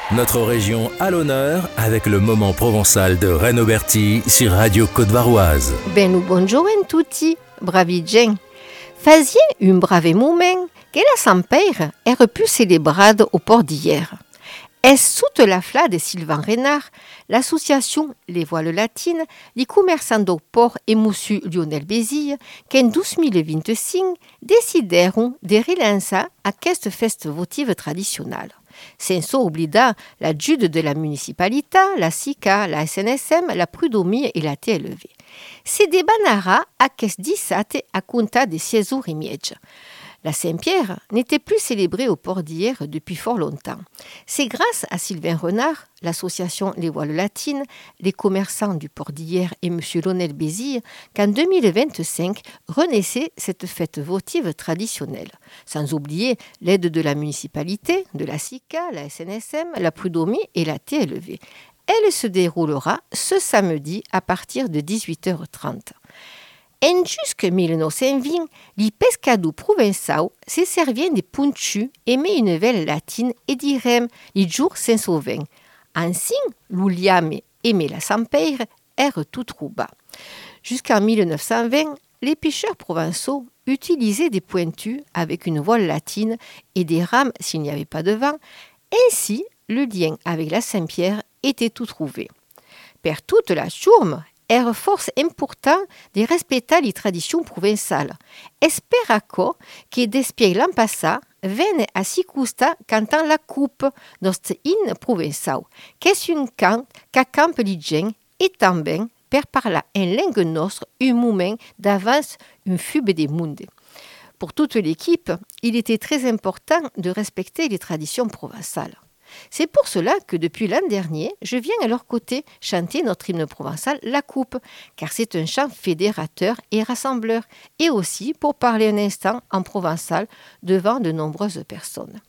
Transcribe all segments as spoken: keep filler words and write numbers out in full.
Notre région à l'honneur avec le moment provençal de Renaud Berti sur Radio Côte-Varoise. Ben nous bonjour en tutti, bravi gen. Faisiez un brave moment que la Sampere ère pu célébrade au port d'hier. Est toute la fla de Sylvain Renard, l'association Les Voiles Latines, les commerçants au port et Monsieur Lionel Bézille, qu'en douze mille vingt-cinq décidèrent de relancer cette fête votive traditionnelle. Sans oublier la Jude de la municipalité, la SICA, la S N S M, la Prud'homie et la T L V. C'est des banara à qu'est dissate à compta de seize jours et miege. La Saint-Pierre n'était plus célébrée au port d'hier depuis fort longtemps. C'est grâce à Sylvain Renard, l'association Les Voiles Latines, les commerçants du port d'hier et M. Lionel Bézille qu'en deux mille vingt-cinq renaissait cette fête votive traditionnelle. Sans oublier l'aide de la municipalité, de la SICA, la S N S M, la Prud'homie et la T L V. Elle se déroulera ce samedi à partir de dix-huit heures trente. En jusque mille neuf cent vingt, les pescadors provençaux se servaient de punchu aimé une nouvelle latine et direm les jours sans sauvin. Ainsi, l'ouliame aimé la Sampere ère tout trouba. Jusqu'en mille neuf cent vingt, les pêcheurs provençaux utilisaient des pointus avec une voile latine et des rames s'il n'y avait pas de vent. Ainsi, le lien avec la Saint-Pierre était tout trouvé. Per toute la chourme, era force important de respecter les traditions provençales. Esperaco que despieg l'an passat venne a si custa cantant la coupe nostre in provençau, qu'est un cant qu'accampe li gent et també per parlar en langue nostre un moment d'avance un fube de monde. Pour toute l'équipe, il était très important de respecter les traditions provençales. C'est pour cela que depuis l'an dernier, je viens à leur côté chanter notre hymne provençal, La Coupe, car c'est un chant fédérateur et rassembleur, et aussi pour parler un instant en provençal devant de nombreuses personnes.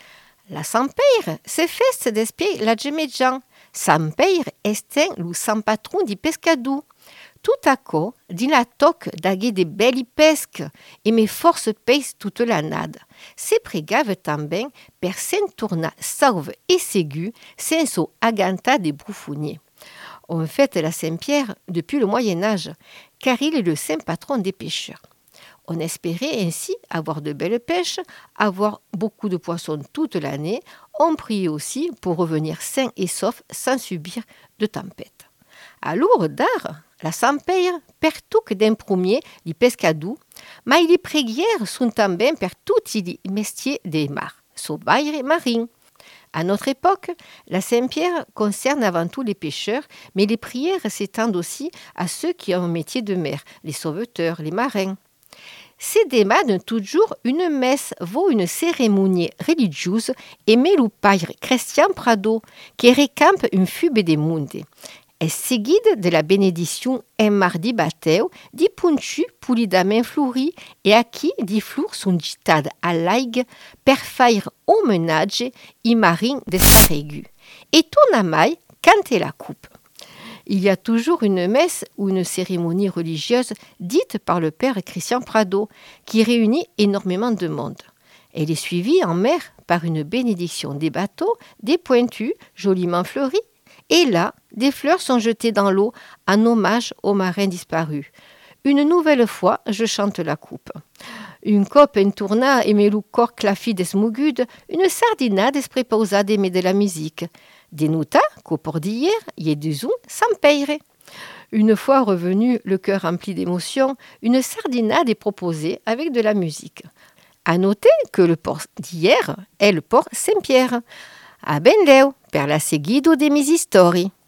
La Sampere se feste despieg la gemeggian. Sampere est le sant patron di pescador. Tout à coup, din la toc d'aguer de belli pesques et mes forces pèsent toute la nade. Se pregave també per s'entournar sauve et ségu, senso aganta des broufouniers. On fête la Saint-Pierre depuis le Moyen-Âge, car il est le saint patron des pêcheurs. On espérait ainsi avoir de belles pêches, avoir beaucoup de poissons toute l'année. On priait aussi pour revenir sains et saufs sans subir de tempêtes. À Lourdes, la Sampere pertuc d'un premier li pescador, ma les prières sont també per tutti les mestiers des mars, sauvaires et marins. À notre époque, la Saint-Pierre concerne avant tout les pêcheurs, mais les prières s'étendent aussi à ceux qui ont un métier de mer, les sauveteurs, les marins. C'est demande toujours une messe vaut une cérémonie religieuse aimée le père Christian Prado, qui recampe une fube de monde. È seguida de la benediction un mardi bateu di punchu pulidament flori e a qui di fleurs sont gittades à l'aigue per faire hommage i marins de Sarregu. Et ton amai cante la coupe. Il y a toujours une messe ou une cérémonie religieuse dite par le père Christian Prado qui réunit énormément de monde. Elle est suivie en mer par une bénédiction des bateaux, des pointus joliment fleuris. Et là, des fleurs sont jetées dans l'eau en hommage aux marins disparus. Une nouvelle fois, je chante la coupe. Une cope intourna e me lu cor clafi des mugudes, une sardina des prepausade e me de la musique. Denuta, qu'au port d'hier, y est du zoom Sampere. Une fois revenu, le cœur rempli d'émotion, une sardinade est proposée avec de la musique. À noter que le port d'hier est le port Saint-Pierre. A ben leu, per la seguido de mis histori.